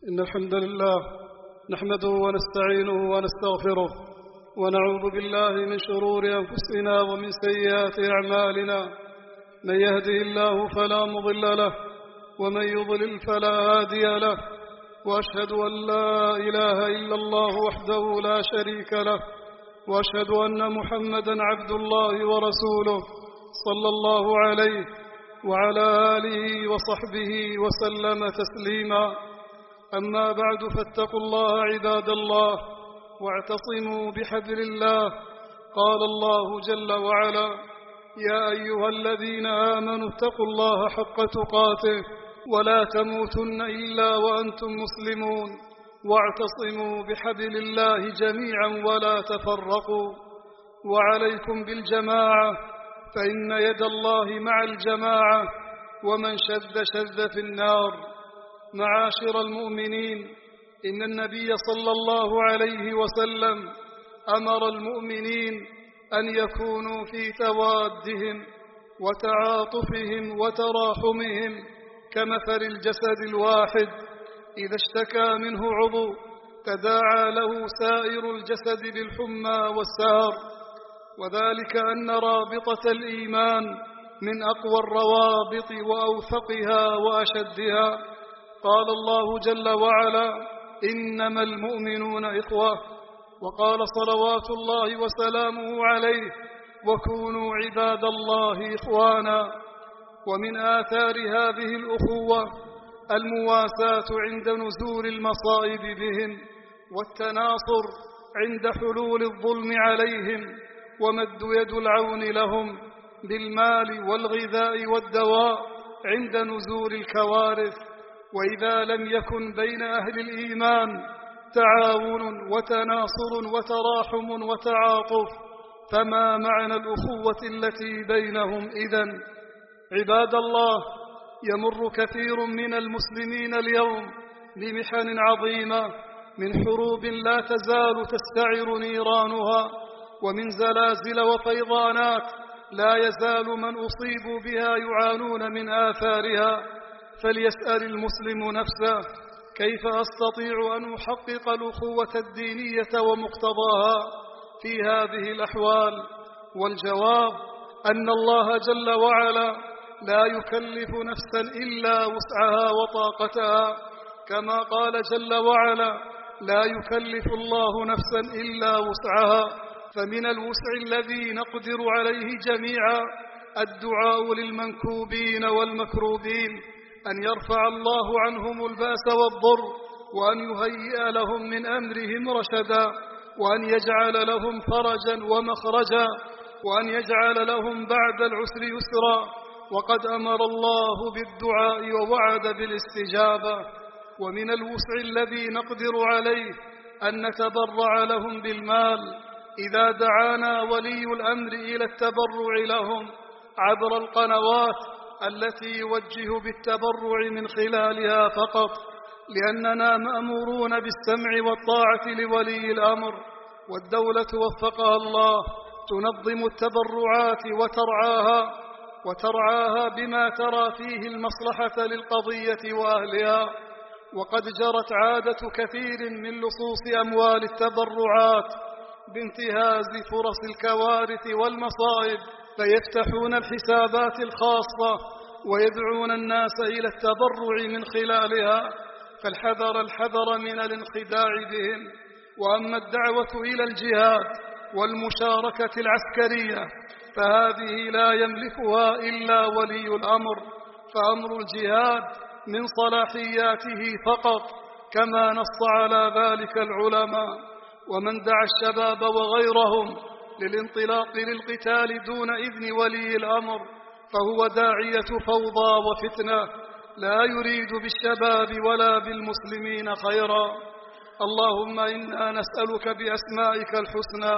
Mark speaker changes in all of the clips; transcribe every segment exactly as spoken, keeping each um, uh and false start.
Speaker 1: إن الحمد لله نحمده ونستعينه ونستغفره ونعوذ بالله من شرور أنفسنا ومن سيئات أعمالنا. من يهده الله فلا مضل له ومن يضلل فلا هادي له، وأشهد أن لا إله إلا الله وحده لا شريك له، وأشهد أن محمدا عبد الله ورسوله صلى الله عليه وعلى آله وصحبه وسلم تسليما. أما بعد، فاتقوا الله عباد الله واعتصموا بحبل الله. قال الله جل وعلا: يا أيها الذين آمنوا اتقوا الله حق تقاته ولا تموتن إلا وأنتم مسلمون، واعتصموا بحبل الله جميعا ولا تفرقوا. وعليكم بالجماعة، فإن يد الله مع الجماعة، ومن شد شد في النار. معاشر المؤمنين، إن النبي صلى الله عليه وسلم أمر المؤمنين أن يكونوا في توادهم وتعاطفهم وتراحمهم كمثل الجسد الواحد، إذا اشتكى منه عضو تداعى له سائر الجسد بالحمى والسهر. وذلك أن رابطة الإيمان من أقوى الروابط وأوثقها وأشدها. قال الله جل وعلا: إنما المؤمنون إخوة. وقال صلوات الله وسلامه عليه: وكونوا عباد الله إخوانا. ومن آثار هذه الأخوة المواساة عند نزول المصائب بهم، والتناصر عند حلول الظلم عليهم، ومد يد العون لهم بالمال والغذاء والدواء عند نزول الكوارث. وإذا لم يكن بين أهل الإيمان تعاون وتناصر وتراحم وتعاطف، فما معنى الأخوة التي بينهم إذن؟ عباد الله، يمر كثير من المسلمين اليوم بمحن عظيمة، من حروب لا تزال تستعر نيرانها، ومن زلازل وفيضانات لا يزال من أصيبوا بها يعانون من آثارها. فليسأل المسلم نفسه: كيف أستطيع أن أحقق الأخوة الدينية ومقتضاها في هذه الأحوال؟ والجواب أن الله جل وعلا لا يكلف نفسا إلا وسعها وطاقتها، كما قال جل وعلا: لا يكلف الله نفسا إلا وسعها. فمن الوسع الذي نقدر عليه جميعا الدعاء للمنكوبين والمكروبين، أن يرفع الله عنهم الباس والضر، وأن يهيئ لهم من أمرهم رشدا، وأن يجعل لهم فرجا ومخرجا، وأن يجعل لهم بعد العسر يسرا. وقد أمر الله بالدعاء ووعد بالاستجابة. ومن الوسع الذي نقدر عليه أن نتبرع لهم بالمال، إذا دعانا ولي الأمر إلى التبرع لهم عبر القنوات التي يوجه بالتبرع من خلالها فقط، لأننا مأمورون بالسمع والطاعة لولي الأمر. والدولة وفقها الله تنظم التبرعات وترعاها وترعاها بما ترى فيه المصلحة للقضية وأهلها. وقد جرت عادة كثير من لصوص أموال التبرعات بانتهاز فرص الكوارث والمصائب، فيفتحون الحسابات الخاصة ويدعون الناس إلى التبرع من خلالها، فالحذر الحذر من الانخداع بهم. وأما الدعوة إلى الجهاد والمشاركة العسكرية فهذه لا يملكها إلا ولي الأمر، فأمر الجهاد من صلاحياته فقط، كما نص على ذلك العلماء. ومن دعا الشباب وغيرهم للانطلاق للقتال دون إذن ولي الأمر فهو داعية فوضى وفتنة، لا يريد بالشباب ولا بالمسلمين خيرا. اللهم إنا نسألك بأسمائك الحسنى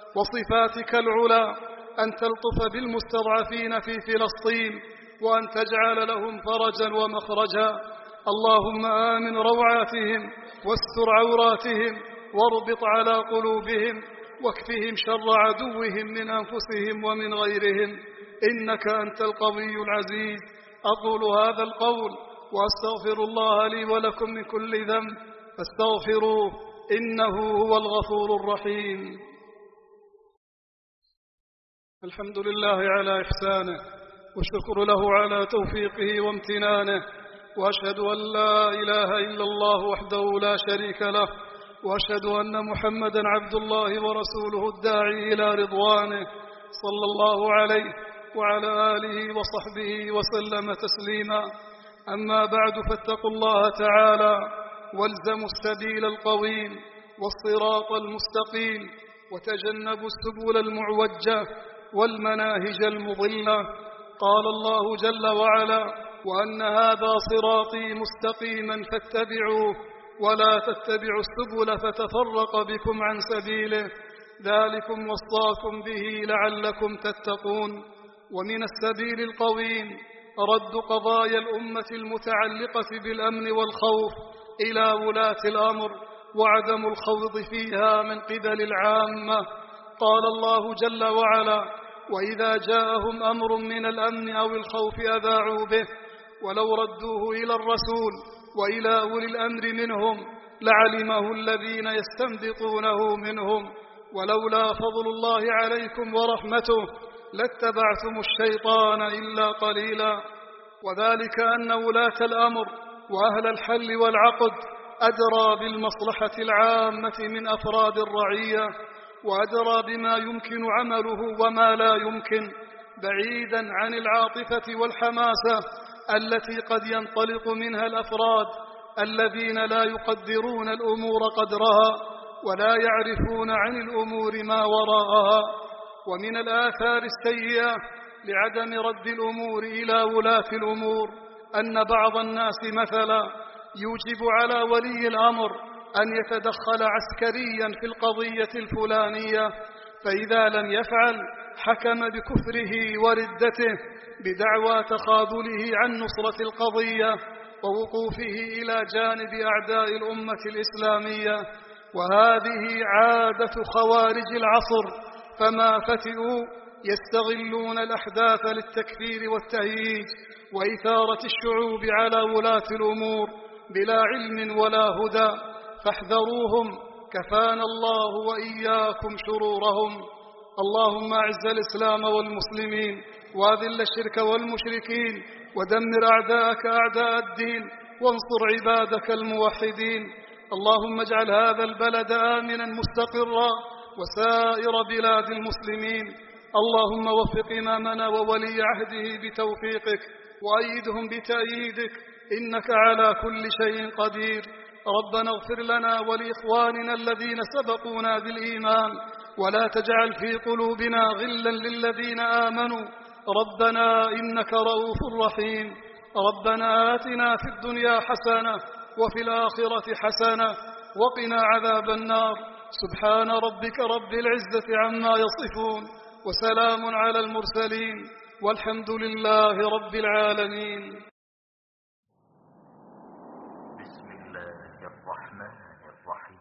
Speaker 1: وصفاتك العلى أن تلطف بالمستضعفين في فلسطين، وأن تجعل لهم فرجا ومخرجا. اللهم آمن روعاتهم واستر عوراتهم واربط على قلوبهم، واكفهم شر عدوهم من أنفسهم ومن غيرهم، إنك أنت القوي العزيز. أقول هذا القول وأستغفر الله لي ولكم من كل ذنب فاستغفروه إنه هو الغفور الرحيم. الحمد لله على إحسانه، والشكر له على توفيقه وامتنانه، وأشهد أن لا إله إلا الله وحده لا شريك له، وأشهد أن محمدا عبد الله ورسوله الداعي إلى رضوانه، صلى الله عليه وعلى آله وصحبه وسلم تسليما. أما بعد، فاتقوا الله تعالى والزموا السبيل القويم والصراط المستقيم، وتجنبوا السبل المعوجة والمناهج المضلة. قال الله جل وعلا: وأن هذا صراطي مستقيما فاتبعوه ولا تتبعوا السبل فتفرق بكم عن سبيله، ذلكم وصاكم به لعلكم تتقون. ومن السبيل القويم رد قضايا الأمة المتعلقة بالأمن والخوف إلى ولاة الأمر، وعدم الخوض فيها من قبل العامة. قال الله جل وعلا: وإذا جاءهم أمر من الأمن أو الخوف أذاعوا به، ولو ردوه إلى الرسول وإلى أولي الأمر منهم لعلمه الذين يستنبطونه منهم، ولولا فضل الله عليكم ورحمته لاتبعتم الشيطان إلا قليلا. وذلك أن ولاة الأمر وأهل الحل والعقد أدرى بالمصلحة العامة من أفراد الرعية، وأدرى بما يمكن عمله وما لا يمكن، بعيدا عن العاطفة والحماسة التي قد ينطلق منها الأفراد الذين لا يقدرون الأمور قدرها ولا يعرفون عن الأمور ما وراءها. ومن الآثار السيئة لعدم رد الأمور إلى ولاة الأمور أن بعض الناس مثلا يوجب على ولي الأمر أن يتدخل عسكريا في القضية الفلانية، فإذا لم يفعل حكم بكفره وردته بدعوى تخاذله عن نصرة القضية ووقوفه إلى جانب أعداء الأمة الإسلامية. وهذه عادة خوارج العصر، فما فتئوا يستغلون الأحداث للتكفير والتهييج وإثارة الشعوب على ولاة الأمور بلا علم ولا هدى، فاحذروهم كفانا الله وإياكم شرورهم. اللهم أعز الإسلام والمسلمين، وأذل الشرك والمشركين، ودمر أعداءك أعداء الدين، وانصر عبادك الموحدين. اللهم اجعل هذا البلد آمنا مستقرا وسائر بلاد المسلمين. اللهم وفق إمامنا وولي عهده بتوفيقك، وأيدهم بتأييدك، إنك على كل شيء قدير. ربنا اغفر لنا ولإخواننا الذين سبقونا بالإيمان، ولا تجعل في قلوبنا غلا للذين آمنوا، ربنا إنك رؤوف رحيم. ربنا آتنا في الدنيا حسنة وفي الآخرة حسنة وقنا عذاب النار. سبحان ربك رب العزة عما يصفون، وسلام على المرسلين، والحمد لله رب العالمين.
Speaker 2: بسم الله الرحمن الرحيم.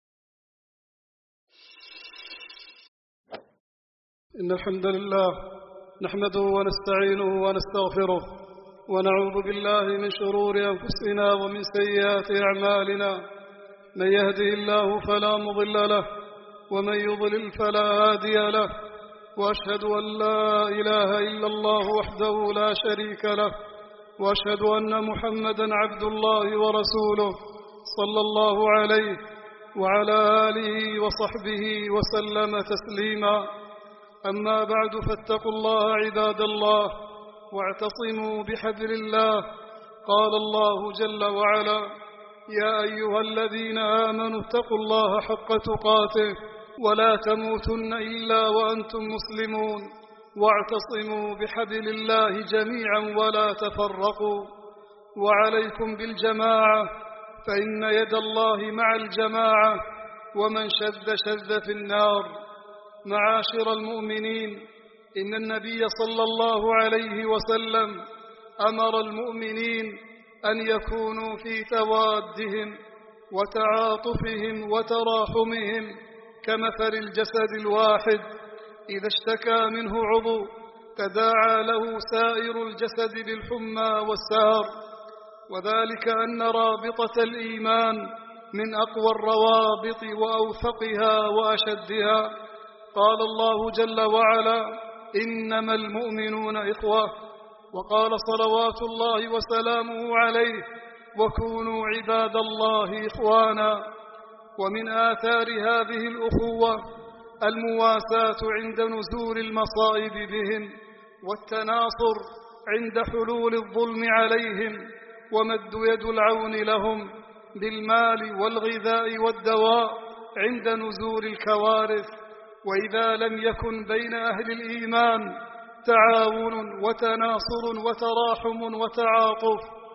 Speaker 1: إن الحمد لله نحمده ونستعينه ونستغفره، ونعوذ بالله من شرور أنفسنا ومن سيئات أعمالنا. من يهده الله فلا مضل له، ومن يضلل فلا هادي له، وأشهد أن لا إله إلا الله وحده لا شريك له، وأشهد أن محمدا عبد الله ورسوله، صلى الله عليه وعلى آله وصحبه وسلم تسليما. أما بعد، فاتقوا الله عباد الله، واعتصموا بحبل الله. قال الله جل وعلا: يا أيها الذين آمنوا اتقوا الله حق تقاته ولا تموتن إلا وأنتم مسلمون، واعتصموا بحبل الله جميعا ولا تفرقوا. وعليكم بالجماعة، فإن يد الله مع الجماعة، ومن شد شد في النار. معاشر المؤمنين، إن النبي صلى الله عليه وسلم أمر المؤمنين أن يكونوا في توادهم وتعاطفهم وتراحمهم كمثل الجسد الواحد، إذا اشتكى منه عضو تداعى له سائر الجسد بالحمى والسهر. وذلك أن رابطة الإيمان من أقوى الروابط وأوثقها وأشدها. قال الله جل وعلا: إنما المؤمنون إخوة. وقال صلوات الله وسلامه عليه: وكونوا عباد الله إخوانا. ومن آثار هذه الأخوة المواساة عند نزول المصائب بهم، والتناصر عند حلول الظلم عليهم، ومد يد العون لهم بالمال والغذاء والدواء عند نزول الكوارث. وإذا لم يكن بين أهل الإيمان تعاون وتناصر وتراحم وتعاطف،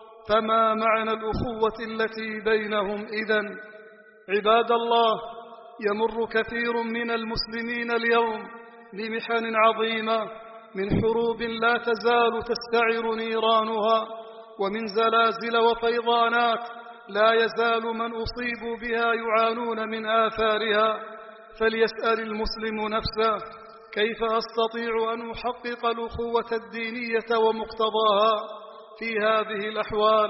Speaker 1: فما معنى الأخوة التي بينهم إذن؟ عباد الله، يمر كثير من المسلمين اليوم بمحن عظيمة، من حروب لا تزال تستعر نيرانها، ومن زلازل وفيضانات لا يزال من أصيبوا بها يعانون من آثارها. فليسأل المسلم نفسه: كيف أستطيع أن أحقق الأخوة الدينية ومقتضاها في هذه الأحوال؟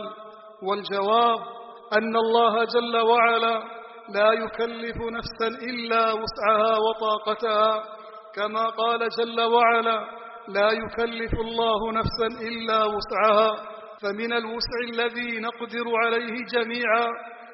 Speaker 1: والجواب أن الله جل وعلا لا يكلف نفسا إلا وسعها وطاقتها، كما قال جل وعلا: لا يكلف الله نفسا إلا وسعها. فمن الوسع الذي نقدر عليه جميعا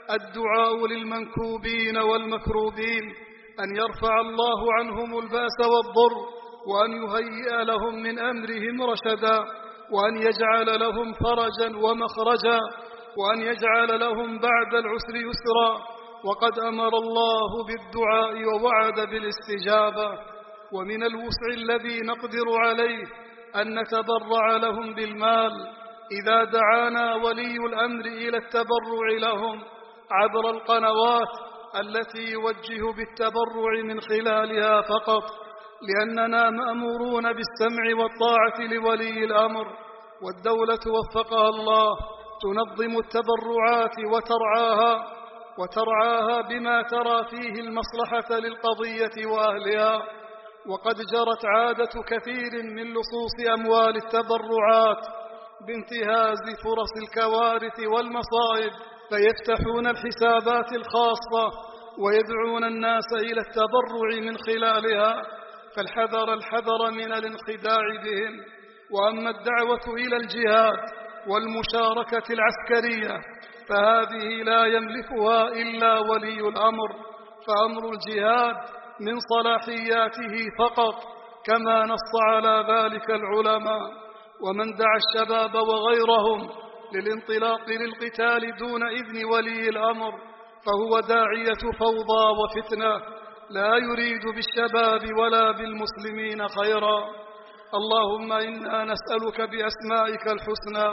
Speaker 1: الدعاء للمنكوبين والمكروبين أن يرفع الله عنهم الباس والضر، وأن يهيئ لهم من أمرهم رشدا، وأن يجعل لهم فرجا ومخرجا، وأن يجعل لهم بعد العسر يسرا. وقد أمر الله بالدعاء ووعد بالاستجابة. ومن الوسع الذي نقدر عليه أن نتبرع لهم بالمال إذا دعانا ولي الأمر إلى التبرع لهم عبر القنوات التي يوجه بالتبرع من خلالها فقط، لأننا مأمورون بالسمع والطاعة لولي الأمر. والدولة وفقها الله تنظم التبرعات وترعاها وترعاها بما ترى فيه المصلحة للقضية وأهلها. وقد جرت عادة كثير من لصوص أموال التبرعات بانتهاز فرص الكوارث والمصائب، فيفتحون الحسابات الخاصة ويدعون الناس إلى التبرع من خلالها، فالحذر الحذر من الانخداع بهم. وأما الدعوة إلى الجهاد والمشاركة العسكرية فهذه لا يملكها إلا ولي الأمر، فأمر الجهاد من صلاحياته فقط، كما نص على ذلك العلماء. ومن دعا الشباب وغيرهم للانطلاق للقتال دون إذن ولي الأمر فهو داعية فوضى وفتنة، لا يريد بالشباب ولا بالمسلمين خيرا. اللهم إنا نسألك بأسمائك الحسنى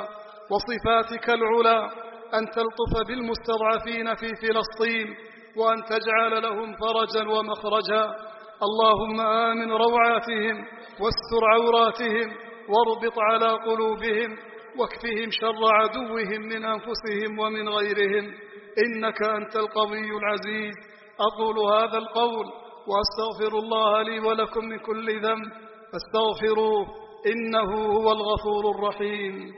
Speaker 1: وصفاتك العلى أن تلطف بالمستضعفين في فلسطين، وأن تجعل لهم فرجا ومخرجا. اللهم آمن روعاتهم واستر عوراتهم واربط على قلوبهم، واكفهم شر عدوهم من أنفسهم ومن غيرهم، إنك أنت القوي العزيز. أقول هذا القول وأستغفر الله لي ولكم من كل ذنب، فاستغفروه إنه هو الغفور الرحيم.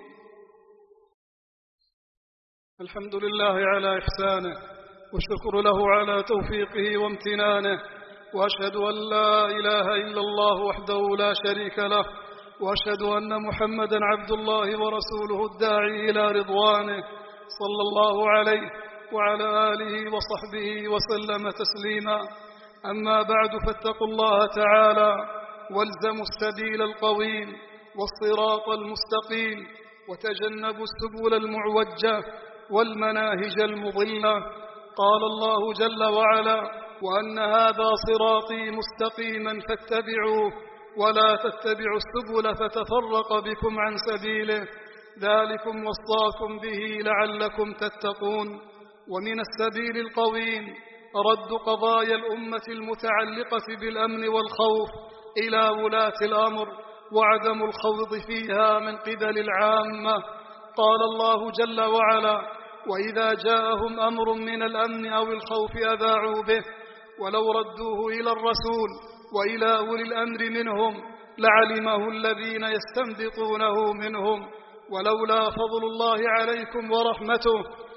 Speaker 1: الحمد لله على إحسانه، والشكر له على توفيقه وامتنانه، وأشهد أن لا إله إلا الله وحده لا شريك له، وأشهد أن محمدا عبد الله ورسوله الداعي إلى رضوانه، صلى الله عليه وعلى آله وصحبه وسلم تسليما. أما بعد، فاتقوا الله تعالى والزموا السبيل القويم والصراط المستقيم، وتجنبوا السبل المعوجة والمناهج المضلة. قال الله جل وعلا: وأن هذا صراطي مستقيما فاتبعوه ولا تتبعوا السبل فتفرق بكم عن سبيله، ذلكم وصاكم به لعلكم تتقون. ومن السبيل القويم رد قضايا الأمة المتعلقة بالأمن والخوف إلى ولاة الأمر، وعدم الخوض فيها من قبل العامة. قال الله جل وعلا: وإذا جاءهم أمر من الأمن أو الخوف أذاعوا به، ولو ردوه إلى الرسول وإلى أولي الأمر منهم لعلمه الذين يستنبطونه منهم، ولولا فضل الله عليكم ورحمته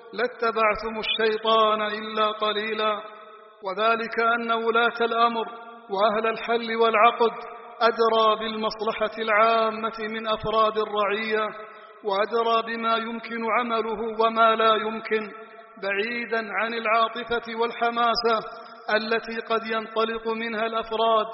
Speaker 1: لاتبعتم الشيطان إلا قليلا. وذلك أن ولاة الأمر وأهل الحل والعقد أدرى بالمصلحة العامة من أفراد الرعية، وأدرى بما يمكن عمله وما لا يمكن، بعيدا عن العاطفة والحماسة التي قد ينطلق منها الأفراد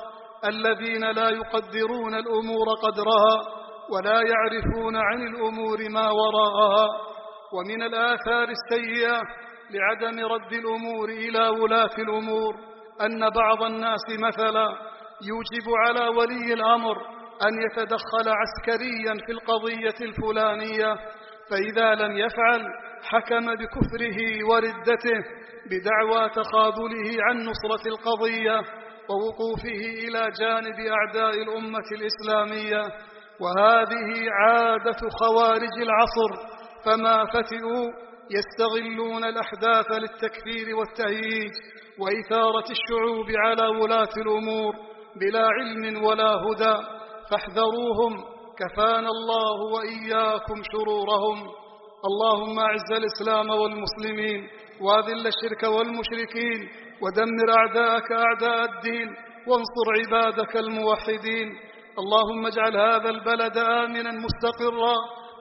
Speaker 1: الذين لا يقدرون الأمور قدرها ولا يعرفون عن الأمور ما وراءها. ومن الآثار السيئة لعدم رد الأمور إلى ولاة الأمور أن بعض الناس مثلا يوجب على ولي الأمر أن يتدخل عسكريا في القضية الفلانية، فإذا لم يفعل حكم بكفره وردته بدعوى تخاذله عن نصرة القضية ووقوفه إلى جانب أعداء الأمة الإسلامية. وهذه عادة خوارج العصر، فما فتئوا يستغلون الأحداث للتكفير والتهييج وإثارة الشعوب على ولاة الأمور بلا علم ولا هدى، فاحذروهم كفانا الله وإياكم شرورهم. اللهم أعز الإسلام والمسلمين وأذل الشرك والمشركين ودمر أعداءك أعداء الدين وانصر عبادك الموحدين. اللهم اجعل هذا البلد آمنا مستقرا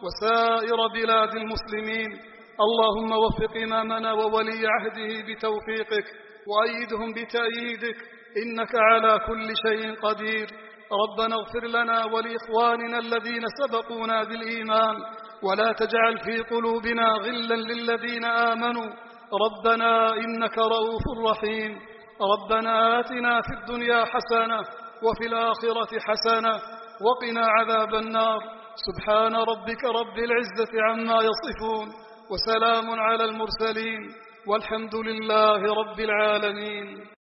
Speaker 1: وسائر بلاد المسلمين. اللهم وفق إمامنا وولي عهده بتوفيقك وأيدهم بتأييدك، إنك على كل شيء قدير. ربنا اغفر لنا ولإخواننا الذين سبقونا بالإيمان ولا تجعل في قلوبنا غلا للذين آمنوا ربنا إنك رؤوف رحيم. ربنا آتنا في الدنيا حسنة وفي الآخرة حسنة وقنا عذاب النار. سبحان ربك رب العزة عما يصفون وسلام على المرسلين والحمد لله رب العالمين.